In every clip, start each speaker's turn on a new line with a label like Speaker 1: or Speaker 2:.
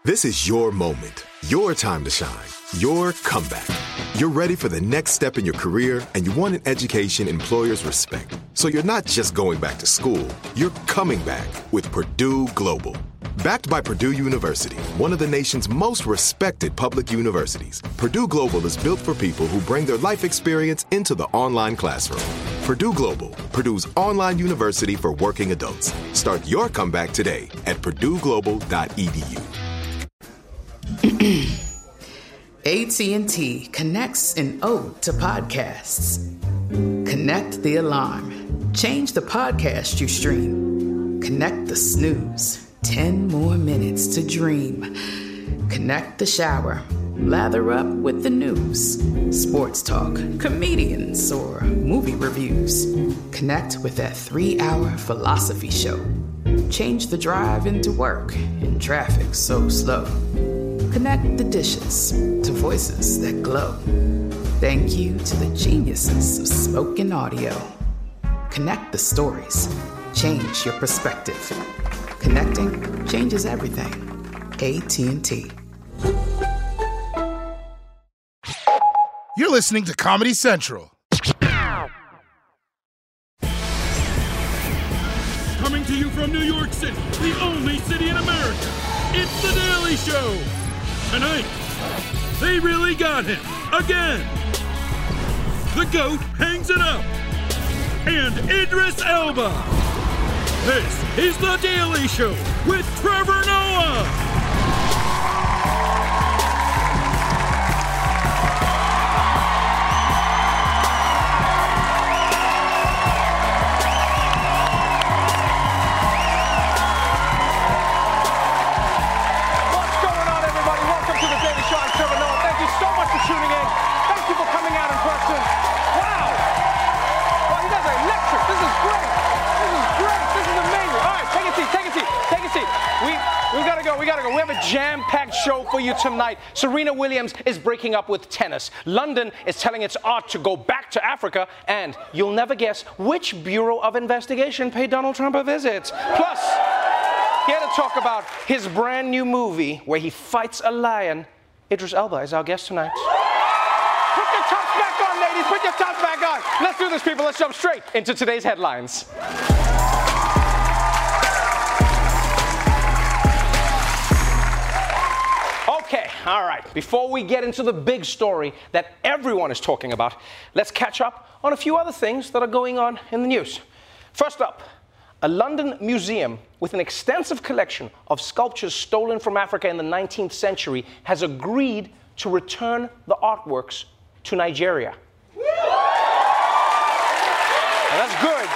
Speaker 1: This is your moment, your time to shine, your comeback. You're ready for the next step in your career, and you want an education employers respect. So you're not just going back to school, you're coming back with Purdue Global. Backed by Purdue University, one of the nation's most respected public universities, Purdue Global is built for people who bring their life experience into the online classroom. Purdue Global, Purdue's online university for working adults. Start your comeback today at purdueglobal.edu.
Speaker 2: AT&T connects an ode to podcasts. Connect the alarm. Change the podcast you stream. Connect the snooze. 10 more minutes to dream. Connect the shower. Lather up with the news. Sports talk, comedians, or movie reviews. Connect with that 3-hour philosophy show. Change the drive into work in traffic so slow. Connect the dishes to voices that glow. Thank you to the geniuses of spoken audio. Connect the stories. Change your perspective. Connecting changes everything. AT&T.
Speaker 3: You're listening to Comedy Central.
Speaker 4: Coming to you from New York City, the only city in America, it's The Daily Show. Tonight, they really got him again. The GOAT hangs it up. And Idris Elba. This is The Daily Show with Trevor Noah.
Speaker 5: Tuning in. Thank you for coming out in person. Wow. Wow, you guys are electric. This is great. This is great. This is amazing. All right, take a seat. Take a seat. Take a seat. We gotta go. We gotta go. We have a jam-packed show for you tonight. Serena Williams is breaking up with tennis. London is telling its art to go back to Africa, and you'll never guess which Bureau of Investigation paid Donald Trump a visit. Plus, here to talk about his brand new movie where he fights a lion, Idris Elba is our guest tonight. Put your tops back on, ladies. Put your tops back on. Let's do this, people. Let's jump straight into today's headlines. Okay, all right. Before we get into the big story that everyone is talking about, let's catch up on a few other things that are going on in the news. First up, a London museum with an extensive collection of sculptures stolen from Africa in the 19th century has agreed to return the artworks to Nigeria. And that's good,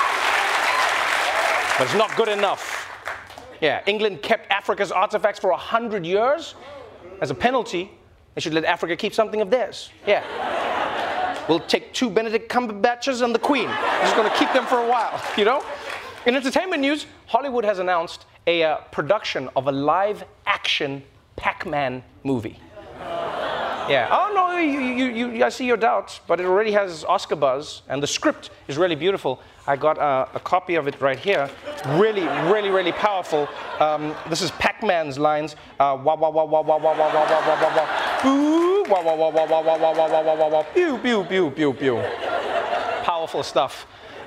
Speaker 5: but it's not good enough. Yeah, England kept Africa's artifacts for 100 years. As a penalty, they should let Africa keep something of theirs. Yeah. We'll take 2 Benedict Cumberbatches and the Queen. We're just going to keep them for a while, you know? In entertainment news, Hollywood has announced a production of a live-action Pac-Man movie. Yeah. Oh, no, I see your doubts, but it already has Oscar buzz, and the script is really beautiful. I got a copy of it right here. Really, really, really powerful. This is Pac-Man's lines. Wah, wah, wah, wah, wah, wah, wah, wah, wah, wah, wah, wah. Ooh, wah, wah, wah, wah, wah, wah, wah, wah, wah, wah, wah. Pew, pew, pew, pew, pew. Powerful stuff.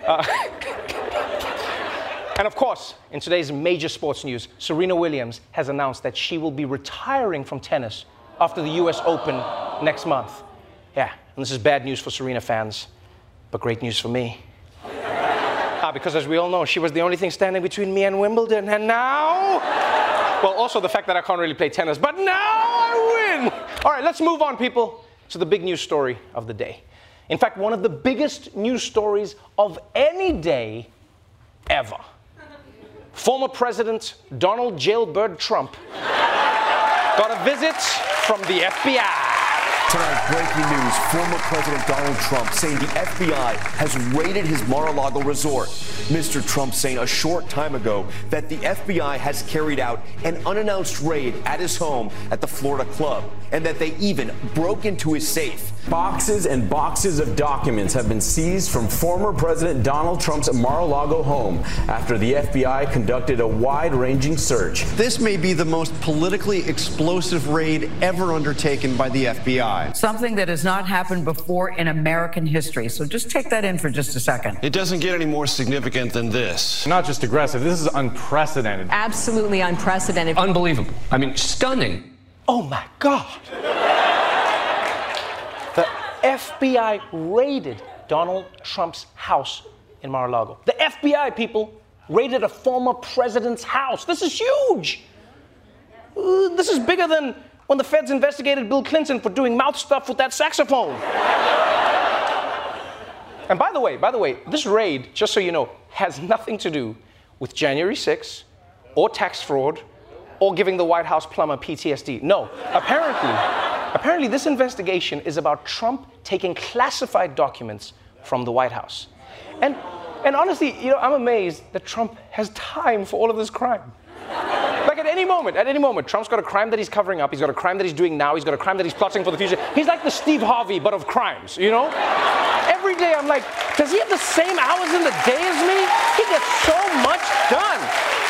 Speaker 5: And of course, in today's major sports news, Serena Williams has announced that she will be retiring from tennis after the US Open next month. Yeah, and this is bad news for Serena fans, but great news for me. Because as we all know, she was the only thing standing between me and Wimbledon, and now... Well, also the fact that I can't really play tennis, but now I win! All right, let's move on, people, to the big news story of the day. In fact, one of the biggest news stories of any day ever. Former President Donald Jailbird Trump got a visit from the FBI.
Speaker 6: Tonight, breaking news. Former President Donald Trump saying the FBI has raided his Mar-a-Lago resort. Mr. Trump saying a short time ago that the FBI has carried out an unannounced raid at his home at the Florida club and that they even broke into his safe.
Speaker 7: Boxes and boxes of documents have been seized from former President Donald Trump's Mar-a-Lago home after the FBI conducted a wide-ranging search.
Speaker 8: This may be the most politically explosive raid ever undertaken by the FBI.
Speaker 9: Something that has not happened before in American history. So just take that in for just a second.
Speaker 10: It doesn't get any more significant than this.
Speaker 11: Not just aggressive, this is unprecedented.
Speaker 12: Absolutely unprecedented.
Speaker 13: Unbelievable. I mean, stunning.
Speaker 5: Oh my God. The FBI raided Donald Trump's house in Mar-a-Lago. The FBI, people, raided a former president's house. This is huge. This is bigger than when the feds investigated Bill Clinton for doing mouth stuff with that saxophone. And by the way, this raid, just so you know, has nothing to do with January 6th or tax fraud or giving the White House plumber PTSD. No, apparently this investigation is about Trump taking classified documents from the White House. And honestly, you know, I'm amazed that Trump has time for all of this crime. Like at any moment, Trump's got a crime that he's covering up, he's got a crime that he's doing now, he's got a crime that he's plotting for the future. He's like the Steve Harvey, but of crimes, you know? Every day I'm like, does he have the same hours in the day as me? He gets so much done.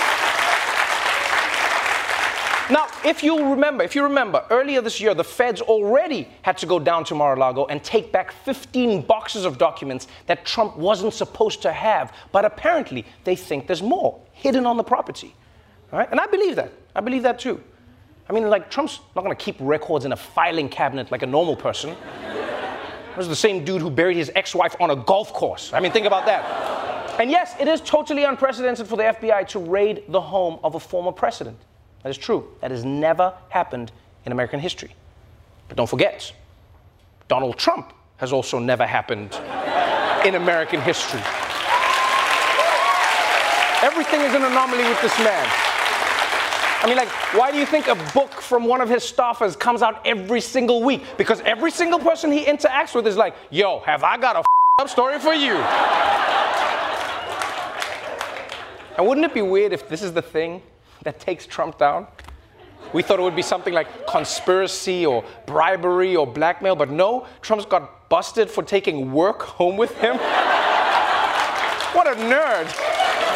Speaker 5: Now, if you remember, earlier this year, the feds already had to go down to Mar-a-Lago and take back 15 boxes of documents that Trump wasn't supposed to have. But apparently, they think there's more hidden on the property. All right? And I believe that. I believe that too. I mean, like, Trump's not going to keep records in a filing cabinet like a normal person. This is the same dude who buried his ex-wife on a golf course. I mean, think about that. And yes, it is totally unprecedented for the FBI to raid the home of a former president. That is true. That has never happened in American history. But don't forget, Donald Trump has also never happened in American history. Everything is an anomaly with this man. I mean, like, why do you think a book from one of his staffers comes out every single week? Because every single person he interacts with is like, yo, have I got a up story for you? And wouldn't it be weird if this is the thing that takes Trump down? We thought it would be something like conspiracy or bribery or blackmail, but no, Trump's got busted for taking work home with him. What a nerd.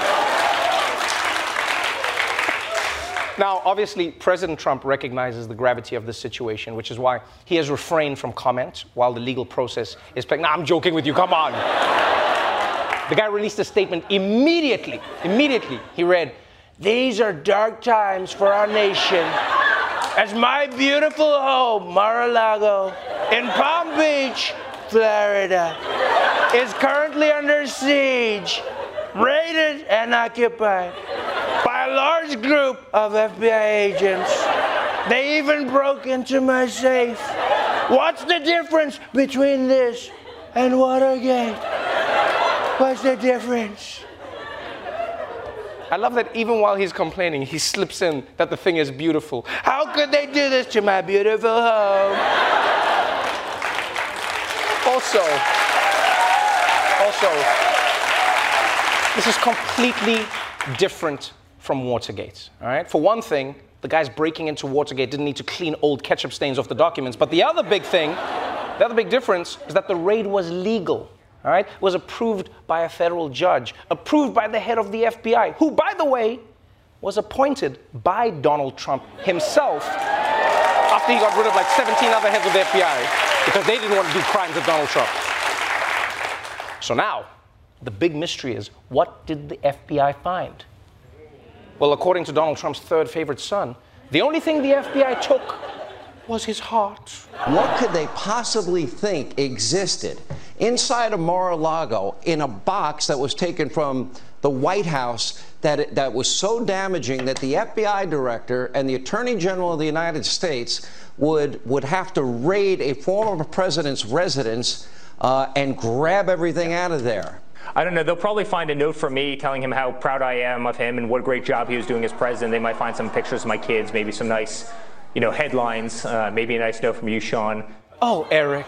Speaker 5: Now, obviously, President Trump recognizes the gravity of this situation, which is why he has refrained from comment while the legal process is playing. Nah, I'm joking with you, come on. The guy released a statement immediately. He read, "These are dark times for our nation, as my beautiful home, Mar-a-Lago, in Palm Beach, Florida, is currently under siege, raided and occupied by a large group of FBI agents. They even broke into my safe. What's the difference between this and Watergate? What's the difference?" I love that even while he's complaining, he slips in that the thing is beautiful. How could they do this to my beautiful home? Also, this is completely different from Watergate, all right? For one thing, the guys breaking into Watergate didn't need to clean old ketchup stains off the documents, but the other big difference is that the raid was legal. All right, was approved by a federal judge, approved by the head of the FBI, who, by the way, was appointed by Donald Trump himself after he got rid of like 17 other heads of the FBI because they didn't want to do crimes with Donald Trump. So now, the big mystery is, what did the FBI find? Well, according to Donald Trump's third favorite son, the only thing the FBI took was his heart.
Speaker 14: What could they possibly think existed inside of Mar-a-Lago in a box that was taken from the White House that was so damaging that the FBI director and the Attorney General of the United States would have to raid a former president's residence and grab everything out of there?
Speaker 15: I don't know. They'll probably find a note from me telling him how proud I am of him and what a great job he was doing as president. They might find some pictures of my kids, maybe some nice, headlines, maybe a nice note from you, Sean.
Speaker 5: Oh, Eric.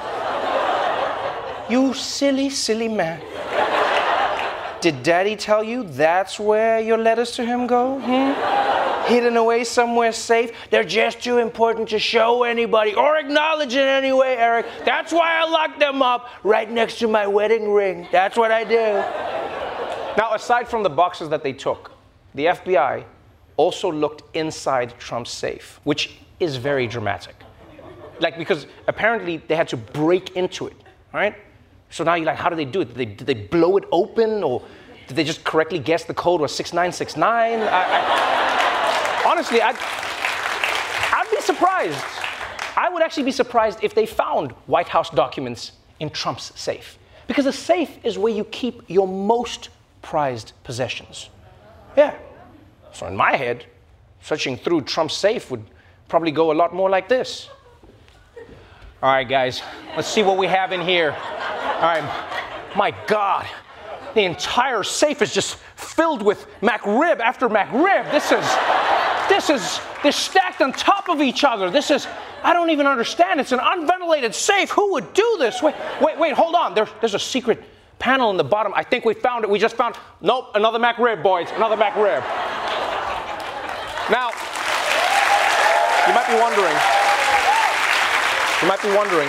Speaker 5: You silly, silly man. Did Daddy tell you that's where your letters to him go? Hidden away somewhere safe? They're just too important to show anybody or acknowledge in any way, Eric. That's why I locked them up right next to my wedding ring. That's what I do. Now, aside from the boxes that they took, the FBI also looked inside Trump's safe, which is very dramatic. Like, because apparently they had to break into it, right? So now you're like, how did they do it? Did they blow it open, or did they just correctly guess the code was 6969? Honestly, I'd be surprised. I would actually be surprised if they found White House documents in Trump's safe. Because a safe is where you keep your most prized possessions. Yeah. So in my head, searching through Trump's safe would probably go a lot more like this. All right, guys, let's see what we have in here. All right, my God, the entire safe is just filled with McRib after McRib. They're stacked on top of each other. I don't even understand. It's an unventilated safe. Who would do this? Wait, hold on. There's a secret panel in the bottom. I think we found it. We just found, nope, another McRib, boys, another McRib. Now, you might be wondering,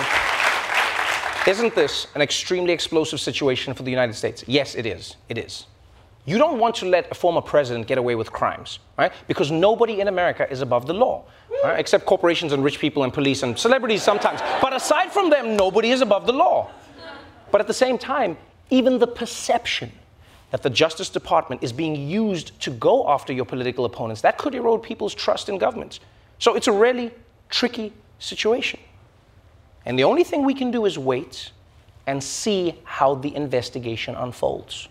Speaker 5: isn't this an extremely explosive situation for the United States? Yes, it is. It is. You don't want to let a former president get away with crimes, right? Because nobody in America is above the law, right? Except corporations and rich people and police and celebrities sometimes. But aside from them, nobody is above the law. But at the same time, even the perception that the Justice Department is being used to go after your political opponents, that could erode people's trust in government. So it's a really tricky situation. And the only thing we can do is wait and see how the investigation unfolds.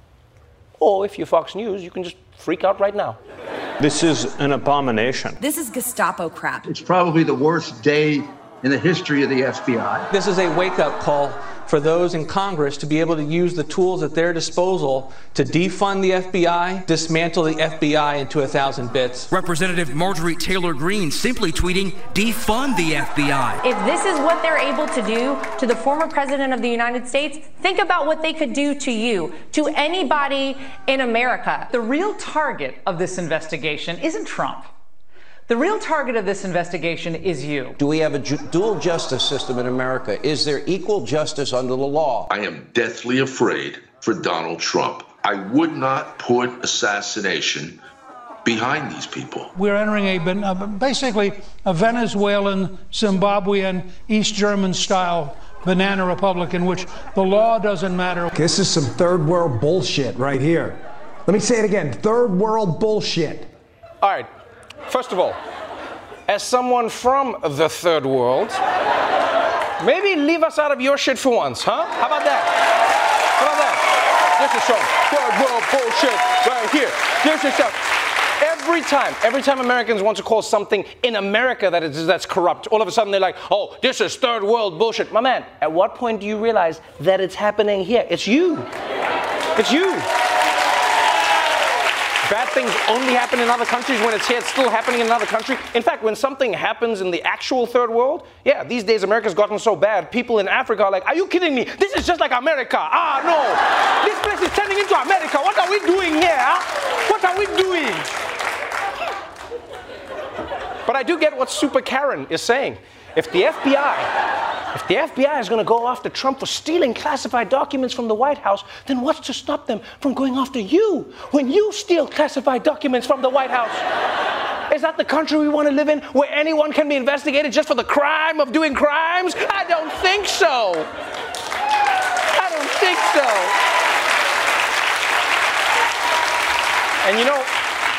Speaker 5: Or if you're Fox News, you can just freak out right now.
Speaker 16: This is an abomination.
Speaker 17: This is Gestapo crap.
Speaker 18: It's probably the worst day in the history of the FBI.
Speaker 19: This is a wake-up call for those in Congress to be able to use the tools at their disposal to defund the FBI, dismantle the FBI into 1,000 bits.
Speaker 20: Representative Marjorie Taylor Greene simply tweeting, defund the FBI.
Speaker 12: If this is what they're able to do to the former president of the United States, think about what they could do to you, to anybody in America.
Speaker 21: The real target of this investigation isn't Trump. The real target of this investigation is you.
Speaker 14: Do we have a dual justice system in America? Is there equal justice under the law?
Speaker 22: I am deathly afraid for Donald Trump. I would not put assassination behind these people.
Speaker 23: We're entering basically a Venezuelan, Zimbabwean, East German style banana republic in which the law doesn't matter.
Speaker 24: This is some third world bullshit right here. Let me say it again, third world bullshit.
Speaker 5: All right. First of all, as someone from the third world, maybe leave us out of your shit for once, huh? How about that? How about that? This is some third world bullshit right here. This is some... Every time Americans want to call something in America that's corrupt, all of a sudden they're like, oh, this is third world bullshit. My man, at what point do you realize that it's happening here? It's you. It's you. Bad things only happen in other countries. When it's here, it's still happening in another country. In fact, when something happens in the actual third world, yeah, these days America's gotten so bad, people in Africa are like, are you kidding me? This is just like America. Ah, no. This place is turning into America. What are we doing here? Huh? What are we doing? But I do get what Super Karen is saying. If the FBI is going to go after Trump for stealing classified documents from the White House, then what's to stop them from going after you when you steal classified documents from the White House? Is that the country we want to live in, where anyone can be investigated just for the crime of doing crimes? I don't think so. I don't think so. And you know,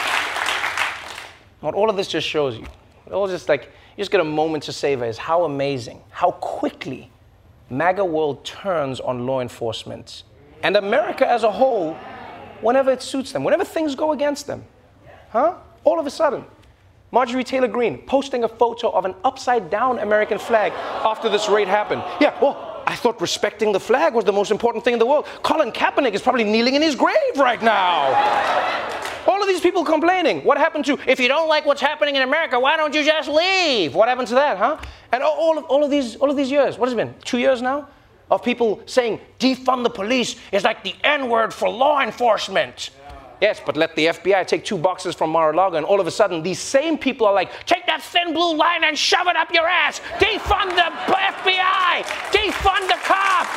Speaker 5: what all of this just shows you, you just get a moment to savor is how amazing, how quickly MAGA world turns on law enforcement and America as a whole whenever it suits them, whenever things go against them. Huh? All of a sudden, Marjorie Taylor Greene posting a photo of an upside-down American flag after this raid happened. Yeah, well, I thought respecting the flag was the most important thing in the world. Colin Kaepernick is probably kneeling in his grave right now. All of these people complaining. What happened to, if you don't like what's happening in America, why don't you just leave? What happened to that, huh? And all of these years, what has it been, 2 years now, of people saying defund the police is like the N-word for law enforcement. Yes, but let the FBI take 2 boxes from Mar-a-Lago, and all of a sudden, these same people are like, take that thin blue line and shove it up your ass. Defund the FBI. Defund the cops.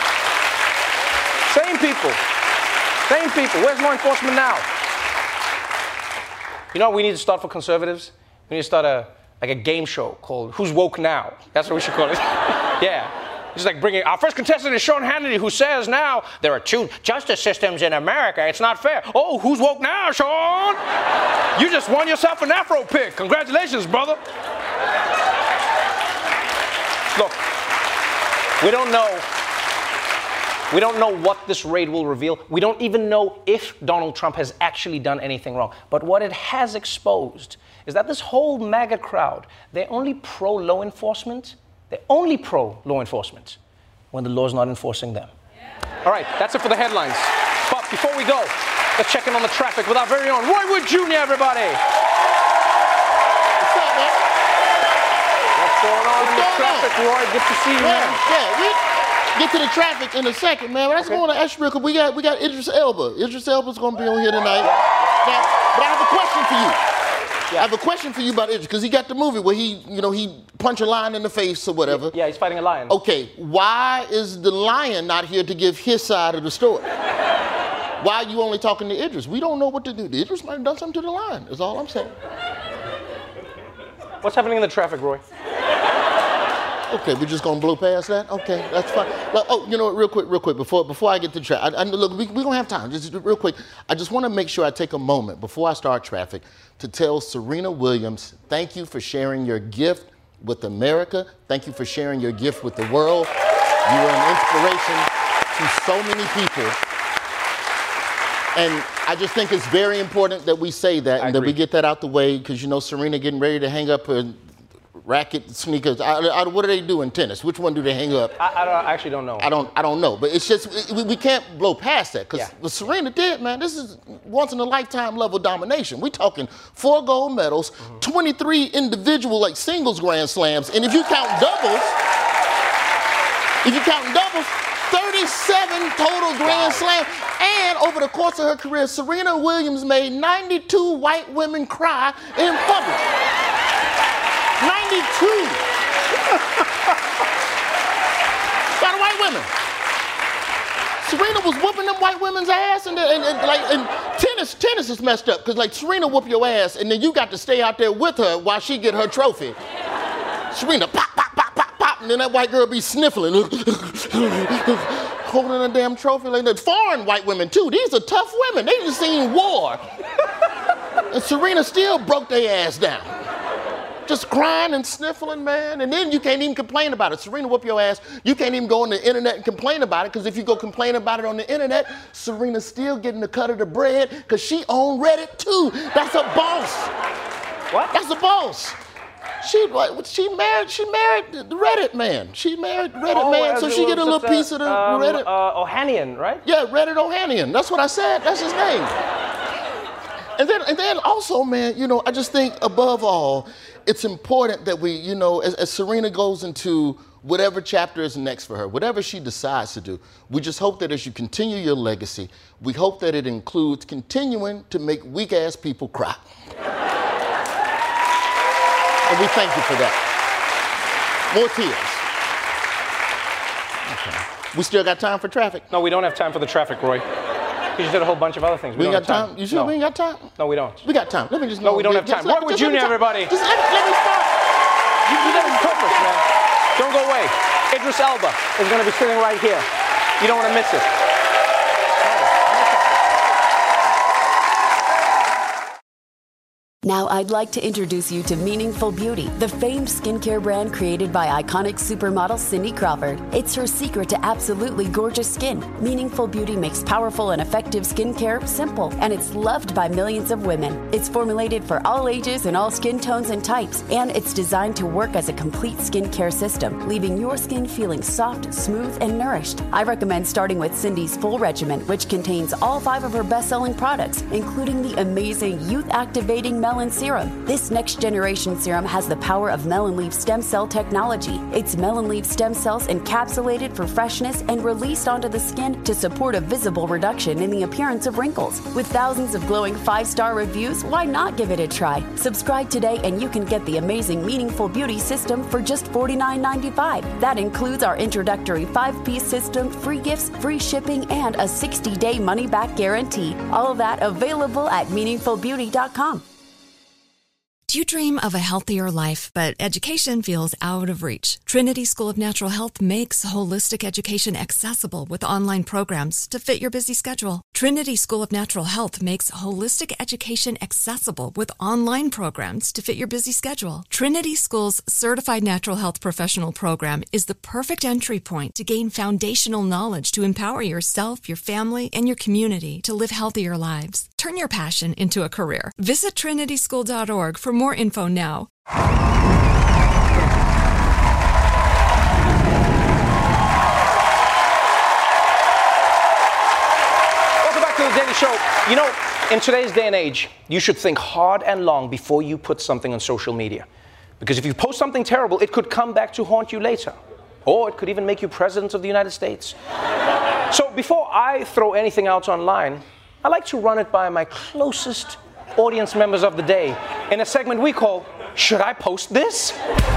Speaker 5: Same people. Same people. Where's law enforcement now? You know what we need to start for conservatives? We need to start a game show called Who's Woke Now? That's what we should call it. Yeah. It's like bringing our first contestant is Sean Hannity, who says now there are 2 justice systems in America. It's not fair. Oh, who's woke now, Sean? You just won yourself an Afro pick. Congratulations, brother. Look, we don't know. We don't know what this raid will reveal. We don't even know if Donald Trump has actually done anything wrong. But what it has exposed is that this whole MAGA crowd, they're only pro-law enforcement. They're only pro-law enforcement when the law's not enforcing them. All right, that's it for the headlines. But before we go, let's check in on the traffic with our very own Roy Wood Jr., everybody.
Speaker 1: What's up, man?
Speaker 5: What's going on in the traffic, Roy? Good to see you, man.
Speaker 1: Yeah, we get to the traffic in a second, man. But I just want to ask you real quick. We got Idris Elba. Idris Elba's going to be on here tonight. Now, but I have a question for you. I have a question for you about Idris, because he got the movie where he punch a lion in the face or whatever.
Speaker 5: Yeah, he's fighting a lion.
Speaker 1: Okay, why is the lion not here to give his side of the story? Why are you only talking to Idris? We don't know what to do. Idris might have done something to the lion, is all I'm saying.
Speaker 5: What's happening in the traffic, Roy?
Speaker 1: Okay, we're just gonna blow past that? Okay, that's fine. Oh, you know what, real quick, before I get to traffic, look, we're gonna have time, just real quick. I just wanna make sure I take a moment before I start traffic to tell Serena Williams, thank you for sharing your gift with America. Thank you for sharing your gift with the world. You are an inspiration to so many people. And I just think it's very important that we say that and that we get that out the way, because Serena getting ready to hang up her racket sneakers. What do they do in tennis? Which one do they hang up?
Speaker 5: I actually don't know.
Speaker 1: I don't know. But it's just, we can't blow past that, because what Serena did, man, this is once in a lifetime level domination. We're talking 4 gold medals, 23 individual singles Grand Slams, and if you count doubles, 37 total Grand Slams. And over the course of her career, Serena Williams made 92 white women cry in public. 92. By the white women. Serena was whooping them white women's ass, and tennis is messed up, because Serena whoop your ass, and then you got to stay out there with her while she get her trophy. Serena pop, pop, pop, pop, pop, and then that white girl be sniffling, holding a damn trophy like that. Foreign white women too. These are tough women. They just seen war, and Serena still broke their ass down. Just crying and sniffling, man. And then you can't even complain about it. Serena whoop your ass. You can't even go on the internet and complain about it, because if you go complain about it on the internet, Serena's still getting the cut of the bread, because she on Reddit too. That's a boss. What? That's a boss. She married the Reddit man. She married Reddit man, so she get a little piece of the Reddit.
Speaker 5: Ohanian, right?
Speaker 1: Yeah, Reddit Ohanian. That's what I said. That's his name. And then also, man, I just think above all, it's important that we, as Serena goes into whatever chapter is next for her, whatever she decides to do, we just hope that as you continue your legacy, we hope that it includes continuing to make weak-ass people cry. And we thank you for that. More tears. Okay. We still got time for traffic?
Speaker 5: No, we don't have time for the traffic, Roy. You did a whole bunch of other things.
Speaker 1: We ain't got time? You sure we ain't got time?
Speaker 5: No, we don't.
Speaker 1: We got time. Let me just
Speaker 5: No, we don't have time. Roy Wood Jr., everybody.
Speaker 1: Just let me start.
Speaker 5: You did that on purpose, man. Don't go away. Idris Elba is going to be sitting right here. You don't want to miss it.
Speaker 2: Now I'd like to introduce you to Meaningful Beauty, the famed skincare brand created by iconic supermodel Cindy Crawford. It's her secret to absolutely gorgeous skin. Meaningful Beauty makes powerful and effective skincare simple, and it's loved by millions of women. It's formulated for all ages and all skin tones and types, and it's designed to work as a complete skincare system, leaving your skin feeling soft, smooth, and nourished. I recommend starting with Cindy's full regimen, which contains all 5 of her best-selling products, including the amazing youth-activating melanin Melon Serum. This next-generation serum has the power of melon leaf stem cell technology. It's melon leaf stem cells encapsulated for freshness and released onto the skin to support a visible reduction in the appearance of wrinkles. With thousands of glowing 5-star reviews, why not give it a try? Subscribe today and you can get the amazing Meaningful Beauty system for just $49.95. That includes our introductory 5-piece system, free gifts, free shipping, and a 60-day money-back guarantee. All of that available at meaningfulbeauty.com.
Speaker 3: Do you dream of a healthier life, but education feels out of reach? Trinity School of Natural Health makes holistic education accessible with online programs to fit your busy schedule. Trinity School of Natural Health makes holistic education accessible with online programs to fit your busy schedule. Trinity School's Certified Natural Health Professional Program is the perfect entry point to gain foundational knowledge to empower yourself, your family, and your community to live healthier lives. Turn your passion into a career. Visit trinityschool.org for more info now.
Speaker 5: Welcome back to The Daily Show. You know, in today's day and age, you should think hard and long before you put something on social media. Because if you post something terrible, it could come back to haunt you later. Or it could even make you president of the United States. So before I throw anything out online, I like to run it by my closest audience members of the day in a segment we call, Should I Post This?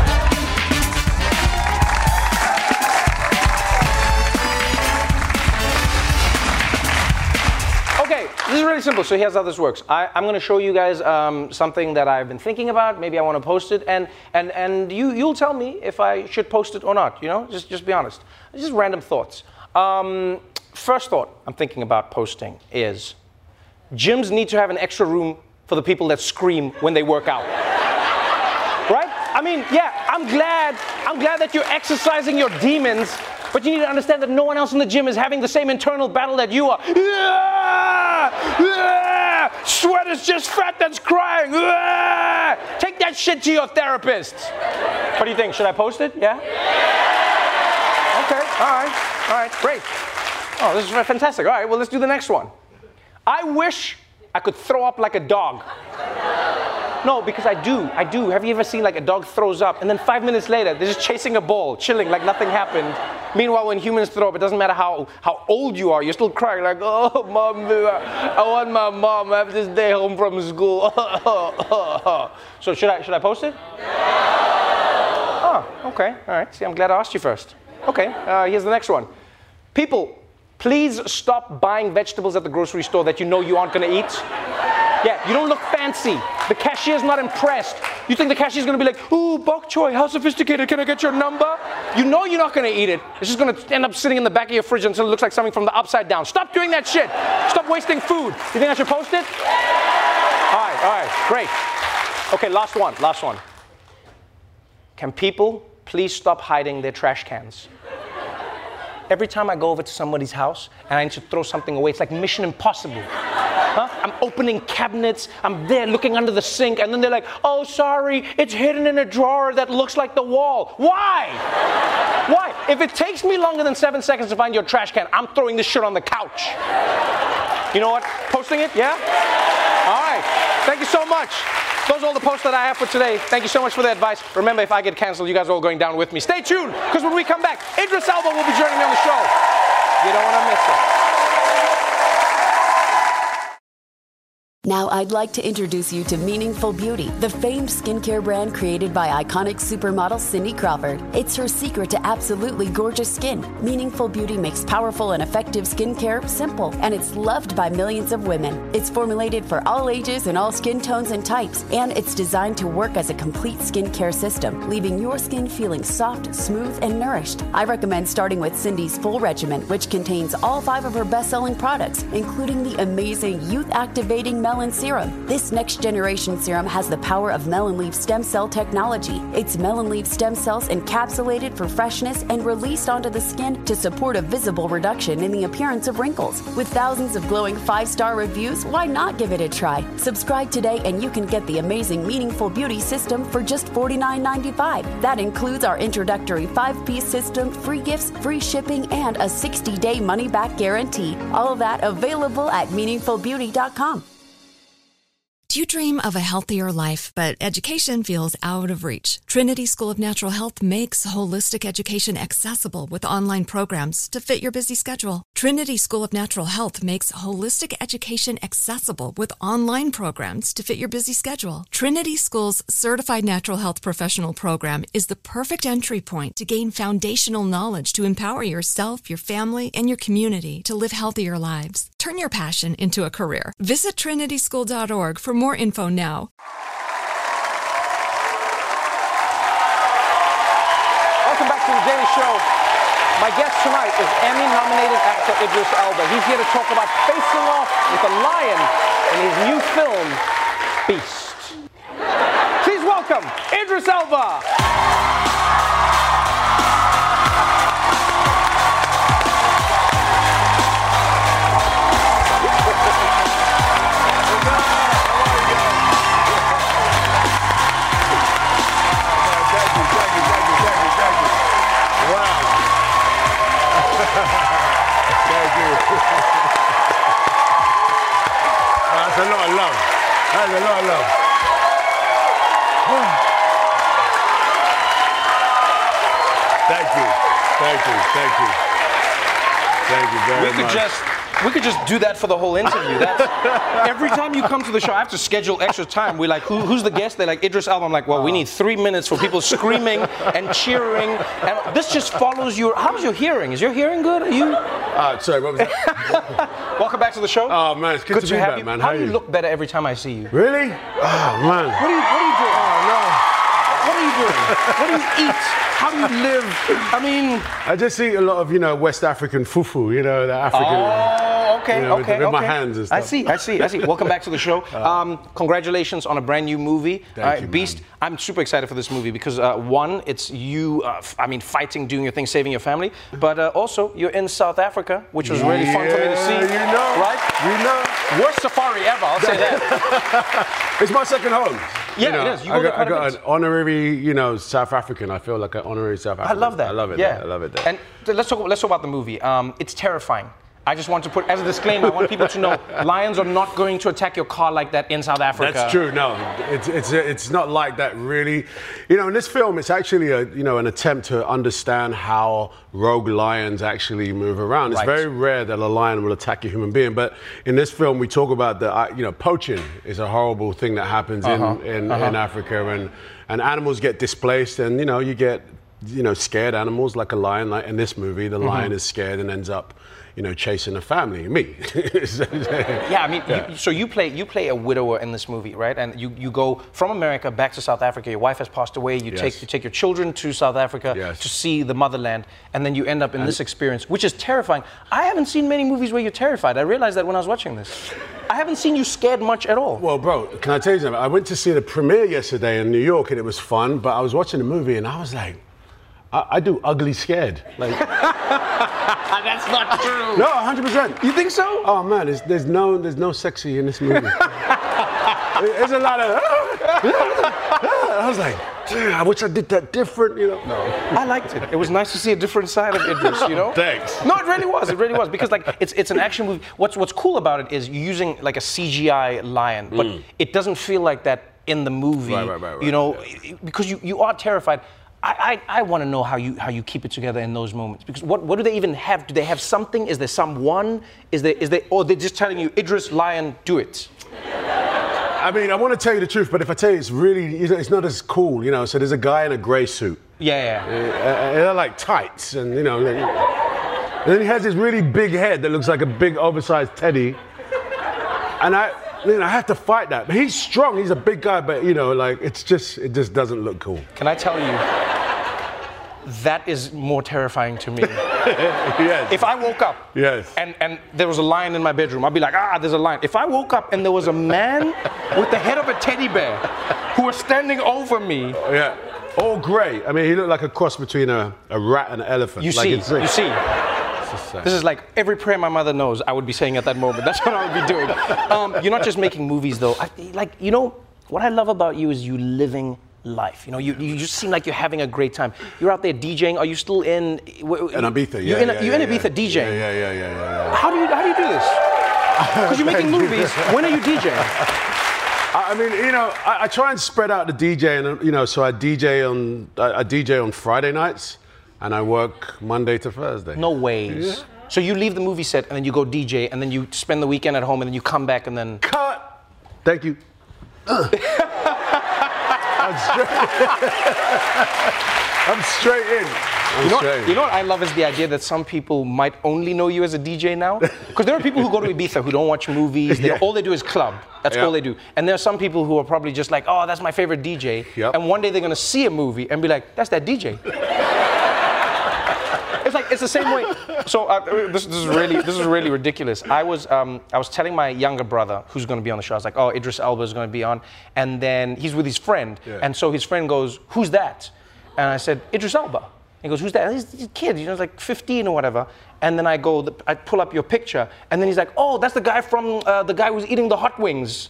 Speaker 5: Okay, this is really simple. So here's how this works. I'm going to show you guys something that I've been thinking about. Maybe I want to post it, and you'll tell me if I should post it or not. You know, just be honest. Just random thoughts. First thought I'm thinking about posting is gyms need to have an extra room for the people that scream when they work out. Right? I mean, yeah, I'm glad that you're exercising your demons, but you need to understand that no one else in the gym is having the same internal battle that you are. Sweat is just fat that's crying. Take that shit to your therapist. What do you think? Should I post it? Yeah? Okay, all right, great. Oh, this is fantastic. All right, well, let's do the next one. I wish I could throw up like a dog. No, because I do. Have you ever seen like a dog throws up and then 5 minutes later they're just chasing a ball, chilling like nothing happened? Meanwhile, when humans throw up, it doesn't matter how old you are, you're still crying like, oh, mom, I want my mom. I have this day home from school. So should I post it? Oh, okay. All right. See, I'm glad I asked you first. Okay, here's the next one. People, please stop buying vegetables at the grocery store that you know you aren't going to eat. Yeah, you don't look fancy. The cashier's not impressed. You think the cashier's going to be like, ooh, bok choy, how sophisticated, can I get your number? You know you're not going to eat it. It's just going to end up sitting in the back of your fridge until it looks like something from the upside down. Stop doing that shit. Stop wasting food. You think I should post it? All right, great. Okay, last one. Can people please stop hiding their trash cans? Every time I go over to somebody's house and I need to throw something away, it's like Mission Impossible. Huh? I'm opening cabinets, I'm there looking under the sink, and then they're like, oh, sorry, it's hidden in a drawer that looks like the wall. Why? Why? If it takes me longer than 7 seconds to find your trash can, I'm throwing this shit on the couch. You know what? Posting it? Yeah? All right. Thank you so much. Those are all the posts that I have for today. Thank you so much for the advice. Remember, if I get canceled, you guys are all going down with me. Stay tuned, because when we come back, Idris Elba will be joining me on the show. You don't want to miss it.
Speaker 2: Now I'd like to introduce you to Meaningful Beauty, the famed skincare brand created by iconic supermodel Cindy Crawford. It's her secret to absolutely gorgeous skin. Meaningful Beauty makes powerful and effective skincare simple, and it's loved by millions of women. It's formulated for all ages and all skin tones and types, and it's designed to work as a complete skincare system, leaving your skin feeling soft, smooth, and nourished. I recommend starting with Cindy's full regimen, which contains all 5 of her best-selling products, including the amazing youth-activating melon serum. This next-generation serum has the power of melon leaf stem cell technology. It's melon leaf stem cells encapsulated for freshness and released onto the skin to support a visible reduction in the appearance of wrinkles. With thousands of glowing 5-star reviews, why not give it a try? Subscribe today and you can get the amazing Meaningful Beauty system for just $49.95. That includes our introductory 5-piece system, free gifts, free shipping, and a 60-day money-back guarantee. All of that available at meaningfulbeauty.com.
Speaker 3: Do you dream of a healthier life, but education feels out of reach? Trinity School of Natural Health makes holistic education accessible with online programs to fit your busy schedule. Trinity School of Natural Health makes holistic education accessible with online programs to fit your busy schedule. Trinity School's Certified Natural Health Professional Program is the perfect entry point to gain foundational knowledge to empower yourself, your family, and your community to live healthier lives. Turn your passion into a career. Visit trinityschool.org for more info now.
Speaker 5: Welcome back to The Daily Show. My guest tonight is Emmy-nominated actor Idris Elba. He's here to talk about facing off with a lion in his new film, Beast. Please welcome Idris Elba.
Speaker 4: That's a lot of love. That's a lot of love. Thank you. Thank you. Thank you. Thank you very much.
Speaker 5: We could just do that for the whole interview. That's, every time you come to the show, I have to schedule extra time. We're like, who's the guest? They're like, Idris Elba. I'm like, well, we need 3 minutes for people screaming and cheering. And this just follows your. How's your hearing? Is your hearing good? Are you?
Speaker 4: Sorry, what was that?
Speaker 5: Welcome back to the show.
Speaker 4: Oh man, it's good to be
Speaker 5: have
Speaker 4: back,
Speaker 5: you.
Speaker 4: man.
Speaker 5: How do you look better every time I see you?
Speaker 4: Really? Oh man.
Speaker 5: What are you doing?
Speaker 4: Oh no.
Speaker 5: What are you doing? What do you eat? How do you live? I mean,
Speaker 4: I just eat a lot of, West African fufu, the African.
Speaker 5: Oh, okay,
Speaker 4: with my hands and stuff.
Speaker 5: I see. Welcome back to the show. Congratulations on a brand new movie,
Speaker 4: Thank you,
Speaker 5: Beast.
Speaker 4: man.
Speaker 5: I'm super excited for this movie because one, it's you, fighting, doing your thing, saving your family, but also you're in South Africa, which was really fun for me to see. Right? Worst safari ever, I'll say that.
Speaker 4: It's my second home.
Speaker 5: Yeah, it is.
Speaker 4: I got an honorary, South African. I feel like an honorary South African.
Speaker 5: I love that.
Speaker 4: I love it.
Speaker 5: Yeah.
Speaker 4: I love it.
Speaker 5: And let's talk about the movie. It's terrifying. I just want to put, as a disclaimer, I want people to know lions are not going to attack your car like that in South Africa.
Speaker 4: That's true. No, it's not like that really. In this film, it's actually an attempt to understand how rogue lions actually move around. It's very rare that a lion will attack a human being, but in this film, we talk about poaching is a horrible thing that happens in Africa, and animals get displaced, and you get scared animals like a lion. Like in this movie, the lion is scared and ends up chasing a family, me.
Speaker 5: So you play a widower in this movie, right? And you go from America back to South Africa. Your wife has passed away. You take your children to South Africa to see the motherland, and then you end up in this experience, which is terrifying. I haven't seen many movies where you're terrified. I realized that when I was watching this. I haven't seen you scared much at all.
Speaker 4: Well, bro, can I tell you something? I went to see the premiere yesterday in New York, and it was fun. But I was watching the movie, and I was like, I do ugly scared. Like.
Speaker 5: That's not true.
Speaker 4: No, 100%.
Speaker 5: You think so?
Speaker 4: Oh man, there's no sexy in this movie. There's a lot of. I was like, dude, I wish I did that different. No.
Speaker 5: I liked it. It was nice to see a different side of Idris.
Speaker 4: Thanks.
Speaker 5: No, it really was. It really was because it's an action movie. What's cool about it is you're using like a CGI lion, but it doesn't feel like that in the movie. Right. Because you are terrified. I want to know how you keep it together in those moments, because what do they even have? Do they have something? Is there someone? Or they're just telling you, Idris, lion, do it?
Speaker 4: I mean, I want to tell you the truth, but if I tell you, it's really, it's not as cool, So there's a guy in a grey suit.
Speaker 5: Yeah.
Speaker 4: They're like tights, and and then he has this really big head that looks like a big oversized teddy, and I have to fight that. But he's strong. He's a big guy, but it just doesn't look cool.
Speaker 5: Can I tell you? That is more terrifying to me.
Speaker 4: Yes.
Speaker 5: If I woke up and there was a lion in my bedroom, I'd be like, there's a lion. If I woke up and there was a man with the head of a teddy bear who was standing over me.
Speaker 4: Yeah. All grey. I mean, he looked like a cross between a rat and an elephant.
Speaker 5: You see. This is like every prayer my mother knows I would be saying at that moment. That's what I would be doing. You're not just making movies, though. What I love about you is you living life. You just seem like you're having a great time. You're out there DJing. Are you still in
Speaker 4: Ibiza?
Speaker 5: You're in Ibiza DJing.
Speaker 4: Yeah.
Speaker 5: How do you do this? Because you're making movies. When are you DJing?
Speaker 4: I mean, you know, I try and spread out the DJ, and you know, so I DJ on Friday nights, and I work Monday to Thursday.
Speaker 5: No ways.
Speaker 4: Yeah.
Speaker 5: So you leave the movie set, and then you go DJ, and then you spend the weekend at home, and then you come back, and then...
Speaker 4: Cut! Thank you. I'm straight in.
Speaker 5: You know what I love is the idea that some people might only know you as a DJ now. Because there are people who go to Ibiza who don't watch movies. All they do is club. That's all they do. And there are some people who are probably just like, oh, that's my favorite DJ. And one day they're going to see a movie and be like, that's that DJ. It's the same way. So this is really ridiculous. I was telling my younger brother who's going to be on the show. I was like, oh, Idris Elba is going to be on, and then he's with his friend, and so his friend goes, who's that? And I said, Idris Elba. He goes, who's that? And he's a kid, you know, like 15 or whatever. And then I pull up your picture, and then he's like, oh, that's the guy from the guy who's eating the hot wings.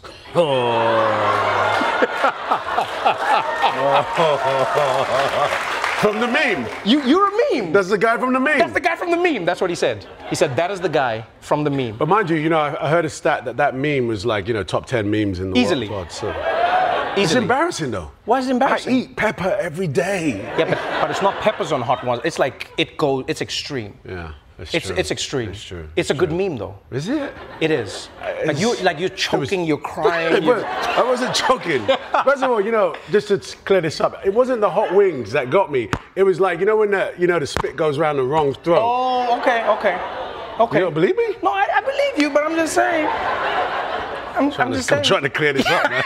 Speaker 4: From the meme.
Speaker 5: You're a meme.
Speaker 4: That's the guy from the meme.
Speaker 5: That's the guy from the meme. That's what he said. He said, that is the guy from the meme.
Speaker 4: But mind you, you know, I heard a stat that meme was like, you know, top 10 memes in the
Speaker 5: Easily.
Speaker 4: world. So. It's embarrassing though.
Speaker 5: Why is it embarrassing?
Speaker 4: I eat pepper every day.
Speaker 5: Yeah, but it's not peppers on hot ones. It's like, it's extreme.
Speaker 4: Yeah.
Speaker 5: It's extreme.
Speaker 4: It's true.
Speaker 5: It's a good meme though.
Speaker 4: Is it?
Speaker 5: It is. Like you're choking, you're crying.
Speaker 4: I wasn't choking. First of all, you know, just to clear this up, it wasn't the hot wings that got me. It was like, you know, when the spit goes around the wrong throat.
Speaker 5: Oh, okay.
Speaker 4: You don't believe me?
Speaker 5: No, I believe you, but I'm just saying. I'm
Speaker 4: trying to clear this up, man.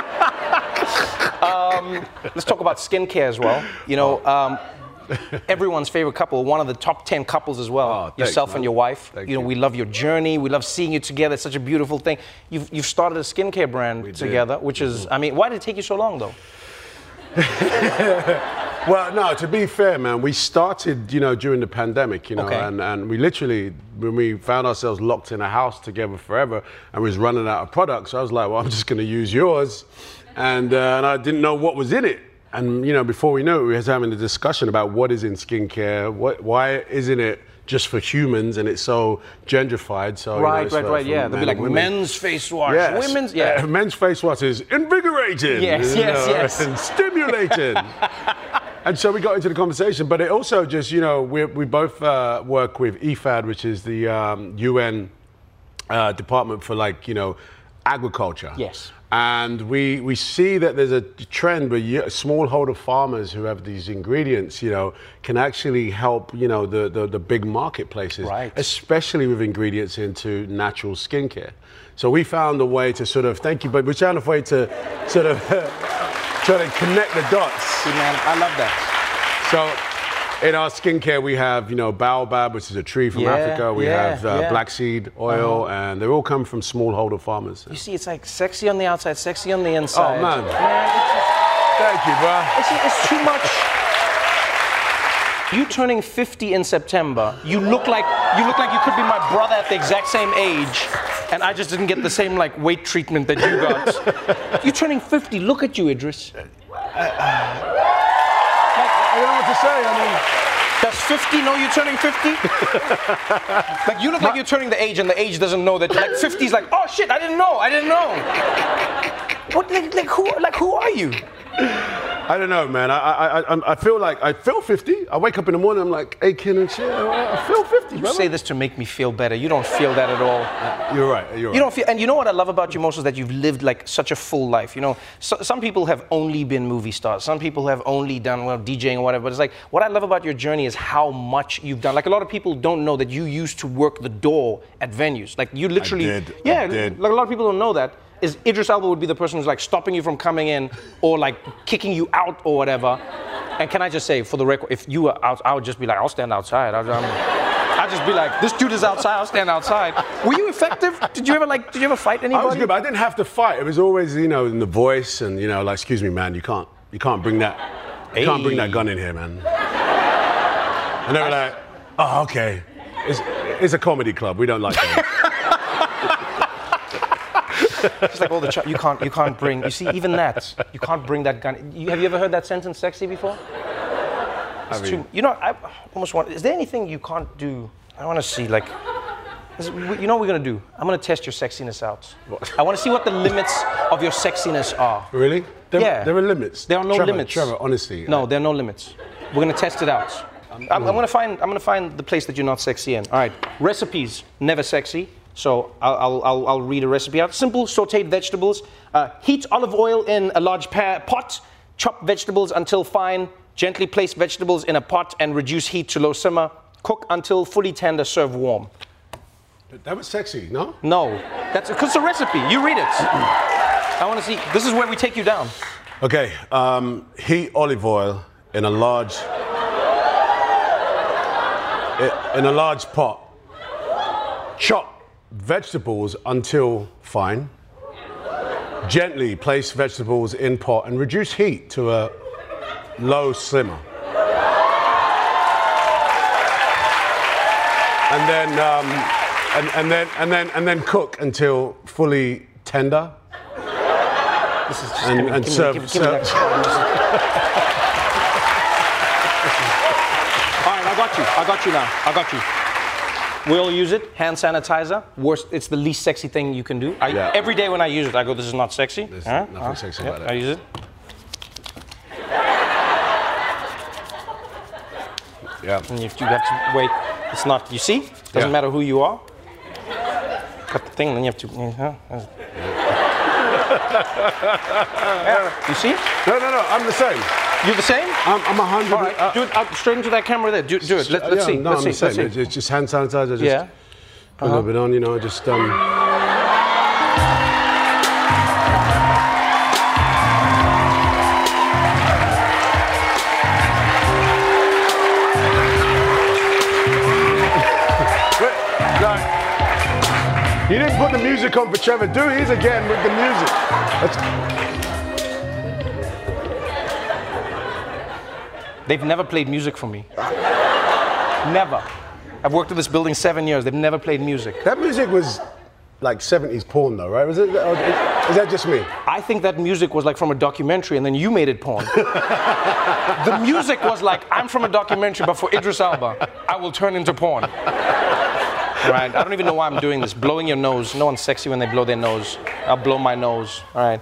Speaker 5: Let's talk about skincare as well. You know, everyone's favorite couple, one of the top 10 couples as well. Yourself and your wife. You know, we love your journey. We love seeing you together. It's such a beautiful thing. You've started a skincare brand together, which is, I mean, why did it take you so long though?
Speaker 4: Well, no, to be fair, man, we started, you know, during the pandemic, you know, and we literally, when we found ourselves locked in a house together forever and we was running out of products, I was like, well, I'm just going to use yours. And I didn't know what was in it. And, you know, before we knew it, we was having a discussion about what is in skincare, why isn't it just for humans and it's so gentrified. So,
Speaker 5: right,
Speaker 4: you know,
Speaker 5: right, yeah. There'll be like men's face wash, women's,
Speaker 4: men's face wash is invigorating.
Speaker 5: Yes.
Speaker 4: And stimulating. And so we got into the conversation, but it also just, you know, we both work with IFAD, which is the UN department for, like, you know, agriculture.
Speaker 5: Yes.
Speaker 4: And we see that there's a trend where smallholder farmers who have these ingredients, you know, can actually help, you know, the big marketplaces, especially with ingredients into natural skincare. So we found a way to sort of, but we found a way to sort of try to connect the dots.
Speaker 5: See, man, I love that.
Speaker 4: So in our skincare, we have, you know, baobab, which is a tree from Africa. We have black seed oil, and they all come from smallholder farmers.
Speaker 5: You see, it's like sexy on the outside, sexy on the inside.
Speaker 4: Oh, man. Thank you, bro.
Speaker 5: It's too much. You turning 50 in September, you look like you could be my brother at the exact same age, and I just didn't get the same, like, weight treatment that you got. You turning 50, look at you, Idris.
Speaker 4: I don't know what to say, I mean...
Speaker 5: Does 50 know you're turning 50? Like, you look like you're turning the age, and the age doesn't know that. Like, 50's like, oh shit, I didn't know. What, like who are you?
Speaker 4: I don't know, man. I feel 50. I wake up in the morning, I'm like aching and shit. I feel 50,
Speaker 5: You say this to make me feel better. You don't feel that at all.
Speaker 4: You're right.
Speaker 5: You don't feel, and you know what I love about you most is that you've lived like such a full life. You know, some people have only been movie stars. Some people have only done, DJing or whatever. But it's like, what I love about your journey is how much you've done. Like, a lot of people don't know that you used to work the door at venues. Like, you literally...
Speaker 4: I did.
Speaker 5: Like, a lot of people don't know that. Is Idris Elba would be the person who's like stopping you from coming in or like kicking you out or whatever. And can I just say, for the record, if you were out, I would just be like, I'll stand outside. I'd just be like, this dude is outside, I'll stand outside. Were you effective? Did you ever fight anybody?
Speaker 4: I was good, but I didn't have to fight. It was always, you know, in the voice and, you know, like, excuse me, man, you can't bring that gun in here, man. And they were like, oh, okay. It's a comedy club. We don't like that.
Speaker 5: It's like all the you can't bring. You see, even that, you can't bring that gun. Have you ever heard that sentence, sexy, before? You know, I almost want. Is there anything you can't do? I want to see, like, You know what we're going to do? I'm going to test your sexiness out. I want to see what the limits of your sexiness are.
Speaker 4: Really?
Speaker 5: Yeah.
Speaker 4: There are limits.
Speaker 5: There are no limits.
Speaker 4: Trevor, honestly.
Speaker 5: No, there are no limits. We're going to test it out. I'm going to find the place that you're not sexy in. All right. Recipes, never sexy. So I'll read a recipe out. Simple sautéed vegetables. Heat olive oil in a large pot. Chop vegetables until fine. Gently place vegetables in a pot and reduce heat to low simmer. Cook until fully tender. Serve warm.
Speaker 4: That was sexy, no?
Speaker 5: No. That's because it's a recipe. You read it. I want to see. This is where we take you down.
Speaker 4: Okay. Heat olive oil in a large pot. Chop vegetables until fine. Gently place vegetables in pot and reduce heat to a low simmer. And then cook until fully tender.
Speaker 5: This is just
Speaker 4: and serve.
Speaker 5: Give me that. All right, I got you now. We all use it. Hand sanitizer. Worst. It's the least sexy thing you can do. Every day when I use it, I go, "This is not sexy."
Speaker 4: There's nothing sexy about it.
Speaker 5: I use it.
Speaker 4: Yeah.
Speaker 5: And you have to wait. It's not. You see? Doesn't matter who you are. Cut the thing, and then you have to. You see?
Speaker 4: No. I'm the same.
Speaker 5: You're the same?
Speaker 4: I'm 100.
Speaker 5: All right, do it straight into that camera there. Do it. Let's see.
Speaker 4: No,
Speaker 5: let's
Speaker 4: I'm the
Speaker 5: see.
Speaker 4: same. It's just hand sanitizer. Just put a little bit on, just. You didn't put the music on for Trevor. Do his again with the music.
Speaker 5: They've never played music for me. Never. I've worked at this building 7 years. They've never played music.
Speaker 4: That music was like 70s porn though, right? Was it? Is that just me?
Speaker 5: I think that music was like from a documentary and then you made it porn. The music was like, I'm from a documentary, but for Idris Elba, I will turn into porn. All right, I don't even know why I'm doing this. Blowing your nose. No one's sexy when they blow their nose. I'll blow my nose. All right.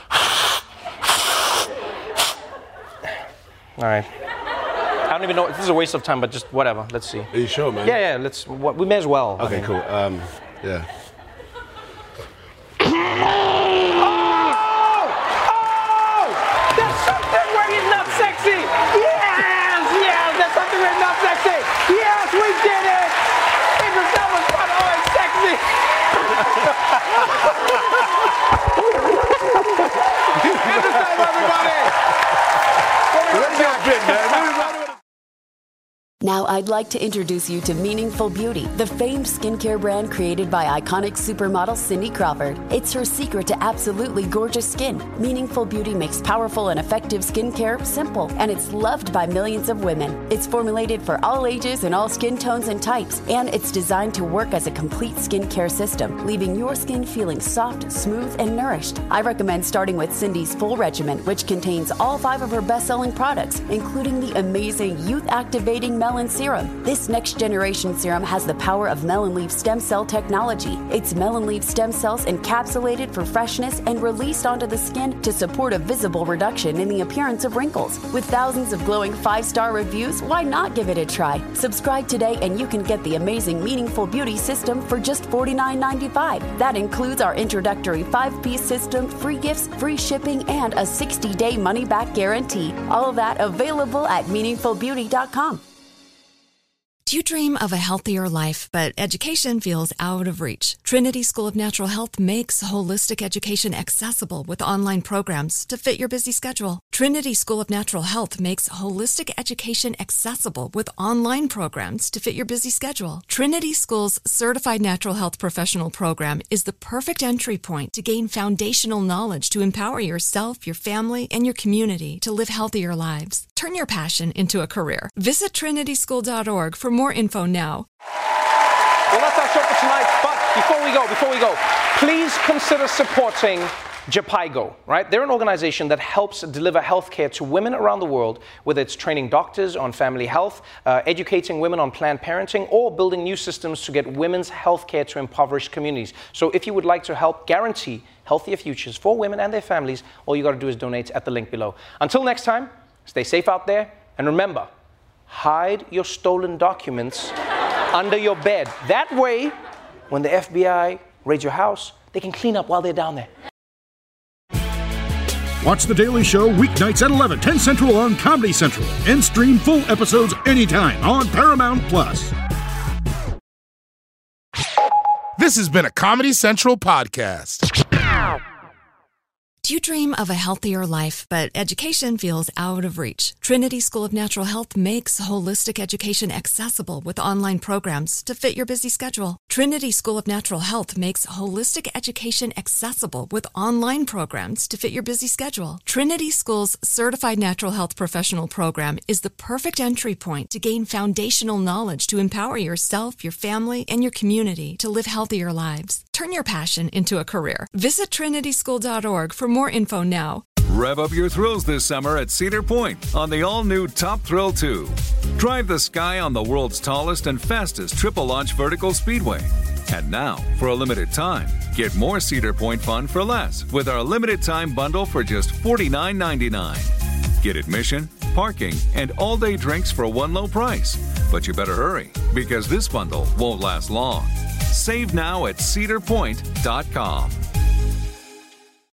Speaker 5: All right. I don't even know. This is a waste of time, but just whatever. Let's see.
Speaker 4: Are you sure, man?
Speaker 5: Yeah. We may as well.
Speaker 4: Okay, cool. Yeah.
Speaker 5: There's something where he's not sexy. Yes. There's something where he's not sexy. Yes, we did it. Idris Elba's not always sexy. Idris Elba, everybody.
Speaker 2: Now I'd like to introduce you to Meaningful Beauty, the famed skincare brand created by iconic supermodel Cindy Crawford. It's her secret to absolutely gorgeous skin. Meaningful Beauty makes powerful and effective skincare simple, and it's loved by millions of women. It's formulated for all ages and all skin tones and types, and it's designed to work as a complete skincare system, leaving your skin feeling soft, smooth, and nourished. I recommend starting with Cindy's full regimen, which contains all 5 of her best-selling products, including the amazing youth-activating Melon Serum. This next-generation serum has the power of melon leaf stem cell technology. It's melon leaf stem cells encapsulated for freshness and released onto the skin to support a visible reduction in the appearance of wrinkles. With thousands of glowing 5-star reviews, why not give it a try? Subscribe today and you can get the amazing Meaningful Beauty system for just $49.95. That includes our introductory 5-piece system, free gifts, free shipping, and a 60-day money-back guarantee. All of that available at meaningfulbeauty.com.
Speaker 3: Do you dream of a healthier life, but education feels out of reach? Trinity School of Natural Health makes holistic education accessible with online programs to fit your busy schedule. Trinity School of Natural Health makes holistic education accessible with online programs to fit your busy schedule. Trinity School's Certified Natural Health Professional Program is the perfect entry point to gain foundational knowledge to empower yourself, your family, and your community to live healthier lives. Turn your passion into a career. Visit trinityschool.org for more info now.
Speaker 5: Well, that's our show for tonight. But before we go, please consider supporting Jhpiego, right? They're an organization that helps deliver healthcare to women around the world, whether it's training doctors on family health, educating women on Planned Parenting, or building new systems to get women's healthcare to impoverished communities. So if you would like to help guarantee healthier futures for women and their families, all you got to do is donate at the link below. Until next time, stay safe out there, and remember, hide your stolen documents under your bed. That way, when the FBI raids your house, they can clean up while they're down there.
Speaker 6: Watch The Daily Show weeknights at 11, 10 Central on Comedy Central, and stream full episodes anytime on Paramount+.
Speaker 7: This has been a Comedy Central podcast.
Speaker 3: Do you dream of a healthier life, but education feels out of reach? Trinity School of Natural Health makes holistic education accessible with online programs to fit your busy schedule. Trinity School of Natural Health makes holistic education accessible with online programs to fit your busy schedule. Trinity School's Certified Natural Health Professional Program is the perfect entry point to gain foundational knowledge to empower yourself, your family, and your community to live healthier lives. Turn your passion into a career. Visit trinityschool.org for more info now.
Speaker 8: Rev up your thrills this summer at Cedar Point on the all-new Top Thrill 2. Drive the sky on the world's tallest and fastest triple-launch vertical speedway. And now, for a limited time, get more Cedar Point fun for less with our limited-time bundle for just $49.99. Get admission, parking, and all-day drinks for one low price. But you better hurry, because this bundle won't last long. Save now at cedarpoint.com.